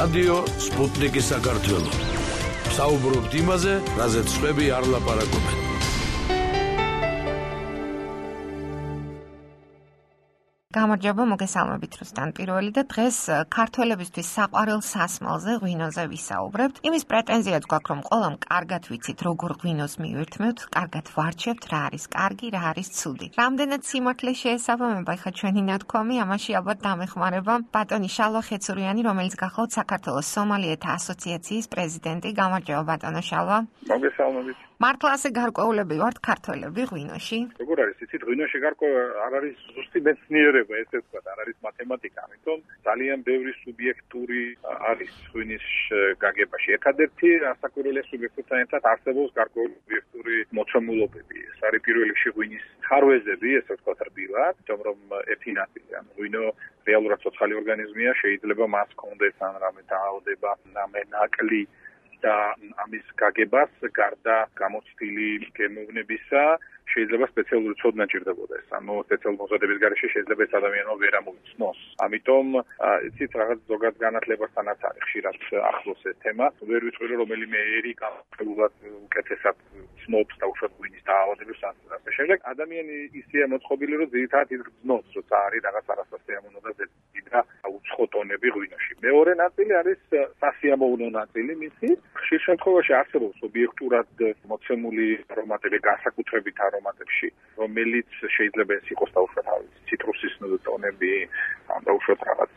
რადიო სპუტნიკი საქართველო. საუბრობთ იმაზე, რაზეც სხვები არ ლაპარაკობენ. გამარჯობა, მოგესალმებით რუსტან პირველი და დღეს ქართველებისთვის საყვარელ სასმელზე ღვინოზე ვისაუბრებთ. იმის პრეტენზიაც გვაქვს, რომ ყველამ კარგად ვიცით, როგორ ღვინოს მივირთმევთ, კარგად ვარჩევთ, რა არის კარგი, რა არის ცუდი. რამდენად სიმართლე შეესაბამება ხა ჩვენი ნათქვამი, ამაში ალბათ დამეხმარება ბატონი შალვა ხეცურიანი, რომელიც გახლავთ საქართველოს სომალიეთა ასოციაციის პრეზიდენტი. გამარჯობა ბატონო შალვა. მოგესალმებით. მართლა ასე გარკვეულები ვართ ქართველები ღვინოში? როგორ არის, იცით, ღვინოში გარკვევა არ არის ზუსტი მეცნიერება, ესე ვთქვა, არ არის მათემატიკა, ამიტომ ძალიან ბევრი სუბიექტური არის ღვინის გაგებაში. ერთადერთი ასაკურელი სუბიექტთან ერთად არსებობს გარკვეული სუბიექტური მოცემულობები. ეს არის პირველ რიგში ღვინის ხარვეზები, ესე ვთქვა, რბილად, თუმცა რომ ერთი ნაწილი, ანუ ღვინო რეალურად ცოცხალი ორგანიზმია, შეიძლება მას კონდეს ან რამე დაავადება, რამე ნაკლი და ამის გაგებას გარდა გამოცდილი გემოვნებისა შეიძლება სპეციალური ცოდნა ჭირდებოდეს. ანუ სპეციალური მოხდების გარეშე შეიძლება ეს ადამიანმა ვერ ამოიცნოს. ამიტომ იცით, რაღაც ზოგად განათლებასთანაც არის ხშირად ახლოს ეს თემა. ვერ ვიტყვი რომ რომელიმე ერი გამყრულად უკეთესად ცნობს და უშუალოდ ღვინის დაავადების ასე შემდეგ. ადამიანი ისეა მოწყობილი რომ ძირითადად იგრძნობს, როცა არის რაღაც არასასიამოვნო და ზედა უცხო ტონები ღვინოში. მეორე ნაწილი არის სასიამოვნო ნაწილი მისი. ხშირ შემთხვევაში არსებობს ობიექტურად მოცემული არომატები, განსაკუთრებით არომატებში, რომელიც შეიძლება ეს იყოს დაუშვათ ციტრუსის ტონები, ან დაუშვათ რაღაც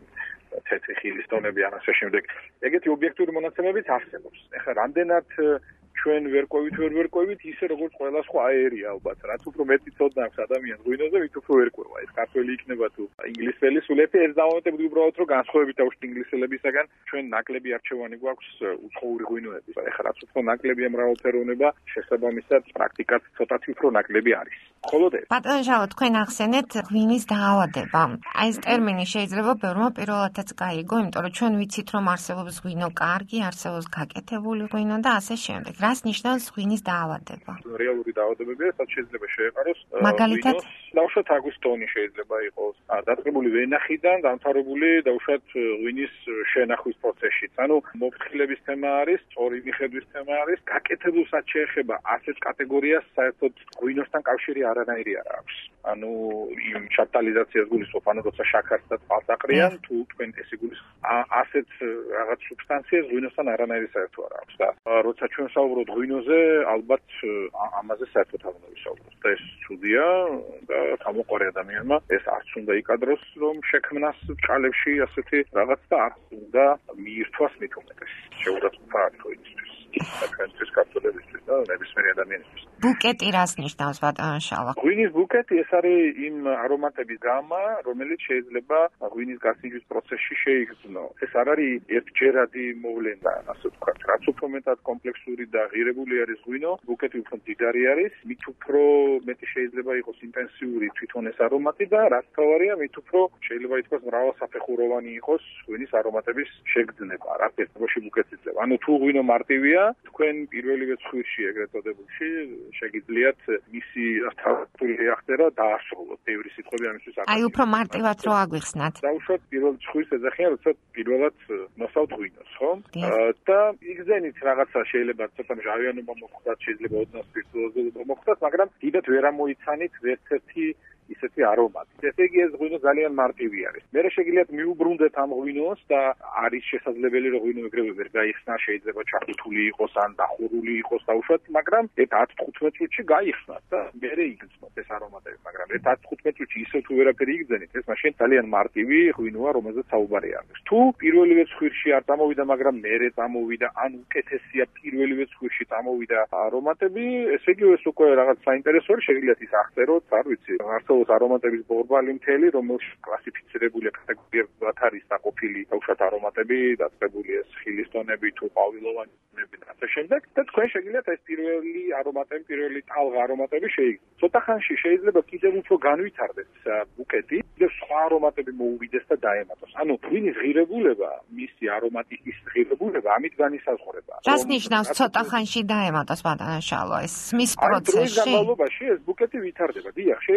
თეთრი ხილის ტონები, ან ასე შემდეგ. ეგეთი ობიექტური მონაცემებიც არსებობს. ეხლა რამდენად ჩვენ ვერ ყვევით ისე როგორც ყველა სხვა ერია ალბათ. რაც უფრო მეტი ცოდნა აქვს ადამიანს ღვინოზე, მით უფრო ვერ ყვევა. ეს ქართველი იქნება თუ ინგლისელი, სულ ერთი ეს დავამატებდი უბრალოდ რომ განსხვავებით თავში ინგლისელებისაგან ჩვენ ნაკლები არჩევანი გვაქვს უცხოური ღვინოების. ეხლა რაც უფრო ნაკლებია მრავალფეროვნება, შესაბამისად პრაქტიკაც ცოტათი უფრო ნაკლები არის. მხოლოდ ეს. ბატონო შალვა, თქვენ ახსენეთ ღვინის დაავადება. აი ეს ტერმინი შეიძლება ბევრმა პირველადაც გაიგო, იმიტომ რომ ჩვენ ვიცით რომ არსებობს ღვინო კარგი, არსებობს გაკეთებული ღვინო და ასე შემდეგ. რას ნიშნავს ღვინის დაავადება? რეალური დაავადებებია, რაც შეიძლება შეეყაროს მაგალითად დაუშვათ აგვისტონი შეიძლება იყოს, დაწყებული ვენახიდან დამთავრებული დაუშვათ ღვინის შენახვის პროცესშიც. ანუ მოფრთხილების თემა არის, სწორი მიხედვის თემა არის, გაკეთებულსაც შეეხება ასეთ კატეგორიას საერთოდ ღვინოსთან კავშირი არანაირი არ აქვს. ანუ იმ შატალიზაციას გულისხმობ, ანუ როცა შაქარს და წყალს აყრიან, თუ თქვენ ეს იგულისხმობთ ასეთ რაღაც სუბსტანციას ღვინოსთან არანაირი საერთო არ აქვს და როცა ჩვენ საუბრობთ ღვინოზე, ალბათ ამაზე საერთოდ არ უნდა ვისაუბროთ. და ეს ცუდია და გამოყარე ადამიანმა ეს არც უნდა იკადროს, რომ შექმნას ჭალებში ასეთი რაღაც და არ უნდა მიირთვას მით უმეტეს. შეურაცხმობა არის ღვინისთვის. ჩვენთვის ქართველებისთვის და ნებისმიერი ადამიანისთვის. ბუკეტი რას ნიშნავს ბატონო შალვა? ღვინის ბუკეტი ეს არის იმ არომატების გამა, რომელიც შეიძლება ღვინის გასინჯვის პროცესში შეიგრძნო. ეს არ არის ერთჯერადი მოვლენა, ასე ვთქვათ. რაც უფრო მეტად კომპლექსური და ღირებული არის ღვინო, ბუკეტი უფრო მდიდარი არის, მით უფრო მეტი შეიძლება იყოს ინტენსიური თვითონ ეს არომატი და რაც თავარია, მით უფრო შეიძლება ითქვას მრავალსაფეხუროვანი იყოს ღვინის არომატების შეგრძნება, რაც ერთობაში ბუკეტს იძლევა. ანუ თუ ღვინო მარტივია, თქვენ პირველივე ცხვირში ეგრეთ წოდებულში შეგიძლიათ მისი თავი ახწერა დაასრულოთ. ბევრი სიტყვები ამისთვის არ. აი უფრო მარტივად რო აგვიხსნათ. დაუშვათ პირველ ცხვირს ეძახიან, როცა პირველად მოსავთ ღვინოს, ხო? და იგზენით რაღაცა შეიძლება ცოტა მჟავიანობა მოხდათ, შეიძლება ოდნავ სპირტუოზულობა მოხდათ, მაგრამ დიდად ვერ ამოიცანით ერთ-ერთი ისეთი არომატი. ესე იგი ეს ღვინო ძალიან მარტივი არის. მერე შეგიძლიათ მიუბრუნდეთ ამ ღვინოს და არის შესაძლებელი რომ ღვინო ეგრევე ვერ გაიხსნა, შეიძლება ჩახუთული იყოს ან დახურული იყოს დაუშვათ, მაგრამ 10-15 წუთში გაიხსნათ და მერე იგრძნოთ ეს არომატები, მაგრამ 10-15 წუთში ისე თუ ვერაფერი იგრძენით, ეს მაშინ ძალიან მარტივი ღვინოა, რომელზეც საუბარი არის. თუ პირველივე ცხვირში არ წამოვიდა, მაგრამ მერე წამოვიდა, ან უკეთესია პირველივე ცხვირში წამოვიდა არომატები, ესე იგი ეს უკვე რაღაც საინტერესოა, შეგიძლიათ ის აღწეროთ, არ ვიცი. არომატების ბორბალი მთელი, რომელშიც კლასიფიცირებულია კატეგორიებად არის დაყოფილი თავშად არომატები, დაწყებული ეს ხილის ტონები თუ ყვავილოვანები და ასე შემდეგ. და თქვენ შეგიძლიათ ეს პირველი არომატები, პირველი ტალღა არომატები შეიგრძნოთ. ცოტა ხანში შეიძლება კიდევ უფრო განვითარდეს ბუკეტი, კიდევ სხვა არომატები მოუვიდეს და დაემატოს. ანუ ღვინის ღირებულება, მისი არომატიკის ღირებულება ამით განისაზღვრება. რას ნიშნავს ცოტა ხანში დაემატოს ბატონო შალვა? ეს მის პროცესში? დროის განმავლობაში ეს ბუკეტი ვითარდება. დიახ, შეიძლება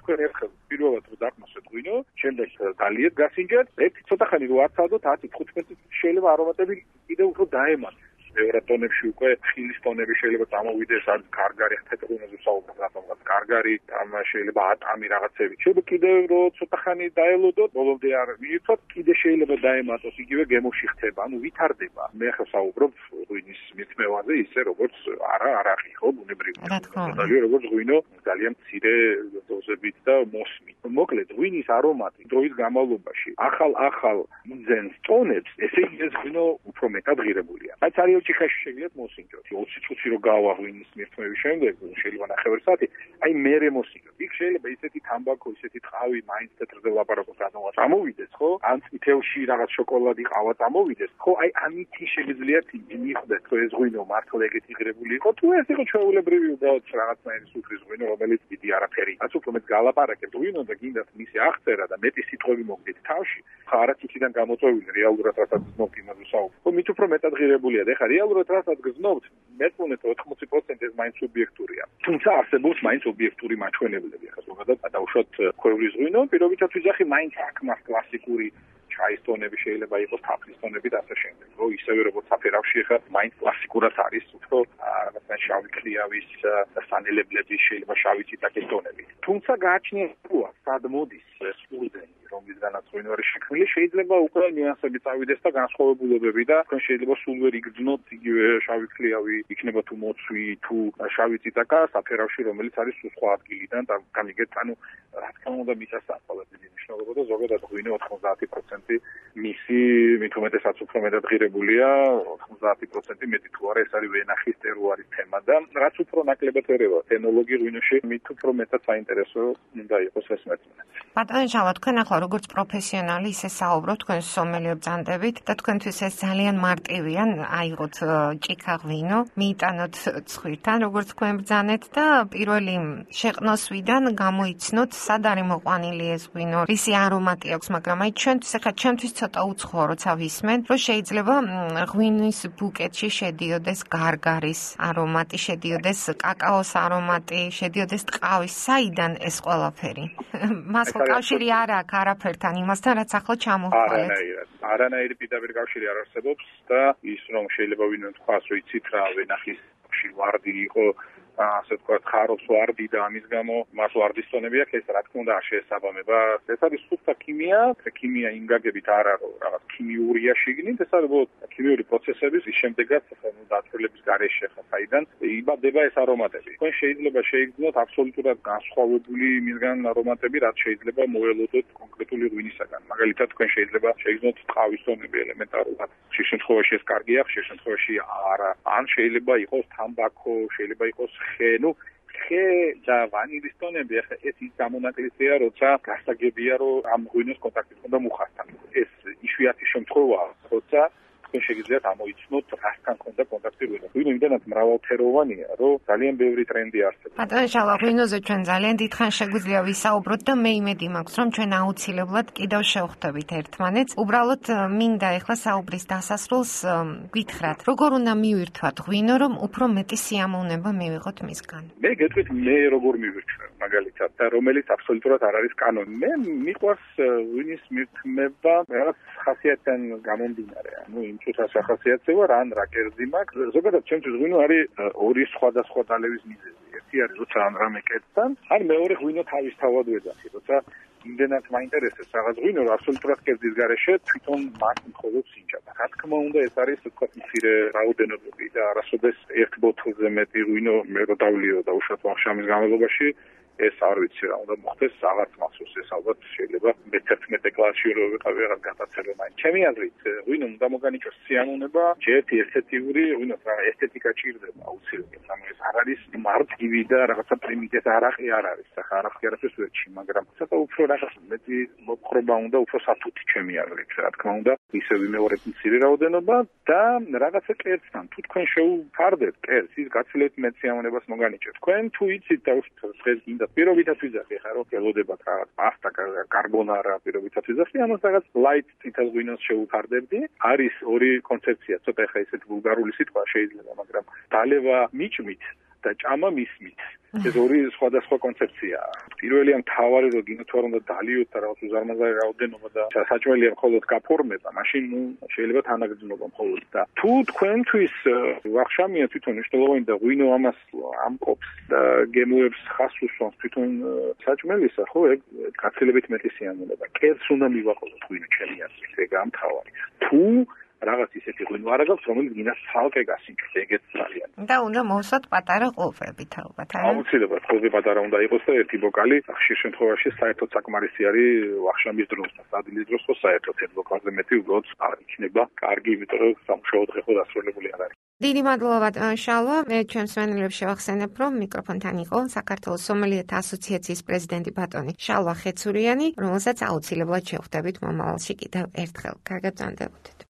თქვენ ერთხელ პირველად რომ დაგმოსეთ ღვინო, შემდეგ დალიეთ გასინჯეთ, ერთი ცოტა ხანი რო აცადოთ 10-15 შეიძლება არომატები კიდევ უფრო დაემატოთ. მეორე ტონებში უკვე ხილის ტონები შეიძლება წამოვიდეს, ან გარგარი თეთრუნოზე საუბრობთ, რატომღაც გარგარი, ამ შეიძლება ატამი რაღაცები. შეიძლება კიდევ რო ცოტა ხანი დაელოდოთ, ბოლომდე არ მიიწვათ, კიდე შეიძლება დაემატოს, იგივე გემოში ხდება, ანუ ვითარდება. მე ახლა საუბრობ ღვინის მithmevაზე, ისე როგორც არაღი, ხო, ბუნებრივი. როგორც ღვინო ძალიან მცირე დოზებით და მოსმით. მოკლედ, ღვინის არომატი დროის განმავლობაში ახალ იძენს ტონებს, ესე იგი ეს ღვინო უფრო მეტად ღირებულია. რაც არის ჭიხაში შეგიძლიათ მოსინჯოთ. 20 წუთი რო გავა ღვინის მithmevis შემდეგ, შეიძლება ნახევარი საათი, აი მერე მოსინჯოთ. იქ შეიძლება ისეთი თამბაქო, ისეთი ტყავი, მაინც თეთრზე ლაპარაკობს, რატომღაც ამოვიდეს, ხო? ან წითელში რაღაც შოკოლადი ყავა წამოვიდეს, ხო? აი ამითი შეგიძლიათ მიხვდეთ, რომ ეს ღვინო მართლა ეგეთი ღირებული იყო, თუ ეს იყო ჩვეულებრივი უბრალოდ რაღაცნაირი სუფრის ღვინო, რომელიც დიდი არაფერი. რაც უფრო მეტ გალაპარაკებთ ღვინო და გინდათ მისი აღწერა და მეტი სიტყვები მოგდით თავში, ხა არაც იქიდან გამოწვეული რეალურად რასაც გზნობთ იმაზე საუბრობ. ხო, მით უფრო მეტად ღირებულია და ხა რეალურად რასაც გზნობთ, მეწუნეთ 80% ეს მაინც სუბიექტურია. თუმცა არსებობს მაინც ობიექტური მაჩვენებლები, ხა ზოგადად დაუშვათ ქვევრის ღვინო, პირობითად ვიძახი მაინც აქ მას კლასიკური ჩაის ტონები შეიძლება იყოს, თაფლის ტონები და ასე შემდეგ. რო ისევე როგორც საფერავში ხა მაინც კლასიკურად არის უფრო რაღაცა შავი ქლიავის და სანელებლების შეიძლება შავი ციტაკის ტონები. თუმცა გააჩნია როა სად მოდის ეს ურდენი, რომლისგანაც ღვინო არის შექმნილი, შეიძლება უკვე ნიუანსები წავიდეს და განსხვავებულობები და თქვენ შეიძლება სულ ვერ იგრძნოთ იგივე შავი ქლიავი იქნება თუ მოცვი თუ შავი ციტაკა საფერავში, რომელიც არის სხვა ადგილიდან და გამიგეთ, ანუ რა თქმა უნდა მისასწრაფ ყველაზე დიდი მნიშვნელობა და ზოგადად ღვინო 90% მისი მით უმეტესაც უფრო მეტად ღირებულია, 90% მეტი თუ არა ეს არის ვენახის ტერუარის თემა და რაც უფრო ნაკლებად ერევა ეთნოლოგი ღვინოში მით უფრო მეტად საინტერესო უნდა იყოს ეს მეცნიერება. ბატონო ჟავა, თქვენ ახლა როგორც პროფესიონალი ისე საუბრობთ, თქვენ სომელიო ბრძანდებით და თქვენთვის ეს ძალიან მარტივია, აიღოთ ჭიქა ღვინო, მიიტანოთ ცხვირთან, როგორც თქვენ ბრძანეთ და პირველი შეყნოსვიდან გამოიცნოთ, სად არის მოყვანილი ეს ღვინო, რისი არომატი აქვს, მაგრამ აი ჩვენთვის ცოტა უცხოა, როცა ვისმენ, რომ შეიძლება ღვინის ბუკეტში შედიოდეს გარგარის არომატი, შედიოდეს კაკაოს არომატი, შედიოდეს ტყავის, საიდან ეს ყველაფერი? მას კავშირი არ აქვს არაფერთან იმასთან, რაც ახლა ჩამოვთვალეთ. არანაირი პირდაპირ კავშირი არ არსებობს და ის რომ შეიძლება ვინმე თქვას, რომ იცით რა, ვენახის ვარდი იყო ასე ვთქვათ, ხარობს ვარდი და ამის გამო მას ვარდის ტონები აქვს, ეს რა თქმა უნდა არ შეესაბამება. ეს არის სუფთა ქიმია, ქიმია იმ გაგებით არ არის რაღაც ქიმიურია შიგნით, ეს არის ქიმიური პროცესების შემდეგაც დათვლების გარეშე ხაიდან იბადება ეს არომატები. თქვენ შეიძლება შეიგრძნოთ აბსოლუტურად განსხვავებული იმისგან არომატები, რაც შეიძლება მოელოდოთ კონკრეტული ღვინისაგან. მაგალითად, თქვენ შეიძლება შეიგრძნოთ ტყავის ტონები ელემენტარულად. შე შემთხვევაში ეს კარგია, შე შემთხვევაში არა. ან შეიძლება იყოს თამბაქო, შეიძლება იყოს ხე და ვანილის ტონები, ახლა ეს ის გამონაკლისია, როცა გასაგებია, რომ ამ ღვინოს კონტაქტი ხდება მუხასთან. ეს იშვიათი შემთხვევაა, როცა თქვენ შეგიძლიათ ამოიცნოთ, რასთან ხდება კონტაქტი ღვინოს. ღვინო იმდენად მრავალფეროვანია, რომ ძალიან ბევრი ტრენდი არსებობს. ბატონო ჟავა, ღვინოზე ჩვენ ძალიან დიდხანს შეგვიძლია ვისაუბროთ და მე იმედი მაქვს, რომ ჩვენ აუცილებლად კიდევ შევხვდებით ერთმანეთს. უბრალოდ მინდა ახლა საუბრის დასასრულს გითხრათ, როგორ უნდა მივირთვათ ღვინო, რომ უფრო მეტი სიამოვნება მივიღოთ მისგან. მე გეტყვით, მე როგორ მივირჩევ მაგალითად და რომელიც აბსოლუტურად არ არის კანონი. მე მიყვარს ღვინის მithmeva რაღაც ხასიათთან გამომდინარე, ანუ იმ წუთას ახასიათზე ვარ, ან რა კერძი მაქვს. ზოგადად ჩემთვის ღვინო არის ორი სხვადასხვა დალევის მიზეზი. ერთი არის როცა ან რამე კერძთან, ან მეორე ღვინო თავისთავად ვეძახი, როცა იმდენად მაინტერესებს რაღაც ღვინო, რომ აბსოლუტურად კერძის გარეშე თვითონ მას მხოლოდ სინჯადა. რა თქმა უნდა, ეს არის თქვა მცირე რაოდენობები და არასოდეს ერთ ბოთლზე მეტი ღვინო მე რო დავლიო და უშუალოდ ვახშამის განმავლობაში ეს არ ვიცი რა უნდა მოხდეს, აღარც მახსოვს ეს ალბათ შეიძლება მე-11 კლასში რო ვიყავი რაღაც გადაცემა მაინც. ჩემი აზრით, ღვინო უნდა მოგანიჭოს სიამოვნება, ჯერთი ესთეტიური, ღვინოს რა ესთეტიკა ჭირდება აუცილებლად. ანუ ეს არ არის მარტივი და რაღაცა პრიმიტივი არაყი არ არის. ახლა არაყი არაფერს ვერჩი, მაგრამ ცოტა უფრო რაღაც მეტი მოხრობა უნდა, უფრო სათუთი ჩემი აზრით, რა თქმა უნდა. ისე ვიმეორებ მცირე რაოდენობა და რაღაცა კერძთან. თუ თქვენ შეუფარდებთ კერძს, ის გაცილებით მეტ სიამოვნებას მოგანიჭებს. თქვენ თუ იცით და დღეს გინდა პირობითად ვიძახი, ხა რომ გელოდებათ რაღაც პასტა, კარბონარა პირობითად ვიძახი, ამას რაღაც light წითელ ღვინოს შეუფარდებდი. არის ორი კონცეფცია, ცოტა ხა ისეთ ვულგარული სიტყვა შეიძლება, მაგრამ დალევა მიჭმით და ჭამა მისმით. ეს ორი სხვადასხვა კონცეფციაა. პირველია მთავარი რომ გინდათ რომ დალიოთ და რაღაც უზარმაზარი რაოდენობა და საჭმელია მხოლოდ გაფორმება, მაშინ შეიძლება თანაგრძნობა მხოლოდ და თუ თქვენთვის ვახშამია თვითონ მნიშვნელოვანი და ღვინო ამას ამყოფს და გემოებს ხას უსვამს თვითონ საჭმელისა, ხო, ეგ გაცილებით მეტი სიამოვნება. კერძს უნდა მივაყოლოთ ღვინო ჩემი აზრით, ეგაა მთავარი. თუ რაღაც ისეთი ღვინო არ აქვს, რომელიც გინდათ ცალკე გასინჯოს, ეგეც ძალიან. და უნდა მოვსვათ პატარა ყლუპებით ალბათ, არა? აუცილებლად ყლუპი პატარა უნდა იყოს და ერთი ბოკალი, ხშირ შემთხვევაში საერთოდ საკმარისი არის ვახშამის დროს და სადილის დროს ხო საერთოდ ერთ ბოკალზე მეტი უბრალოდ არ იქნება კარგი, იმიტომ რომ სამუშაო დღე ხო დასრულებული არ არის. დიდი მადლობა შალვა, მე ჩვენს მსმენელებს შევახსენებ, რომ მიკროფონთან იყო საქართველოს სომელიეთა ასოციაციის პრეზიდენტი ბატონი შალვა ხეცურიანი, რომელსაც აუცილებლად შევხვდებით მომავალში კიდევ ერთხელ. კარგად ბრძანდებოდეთ.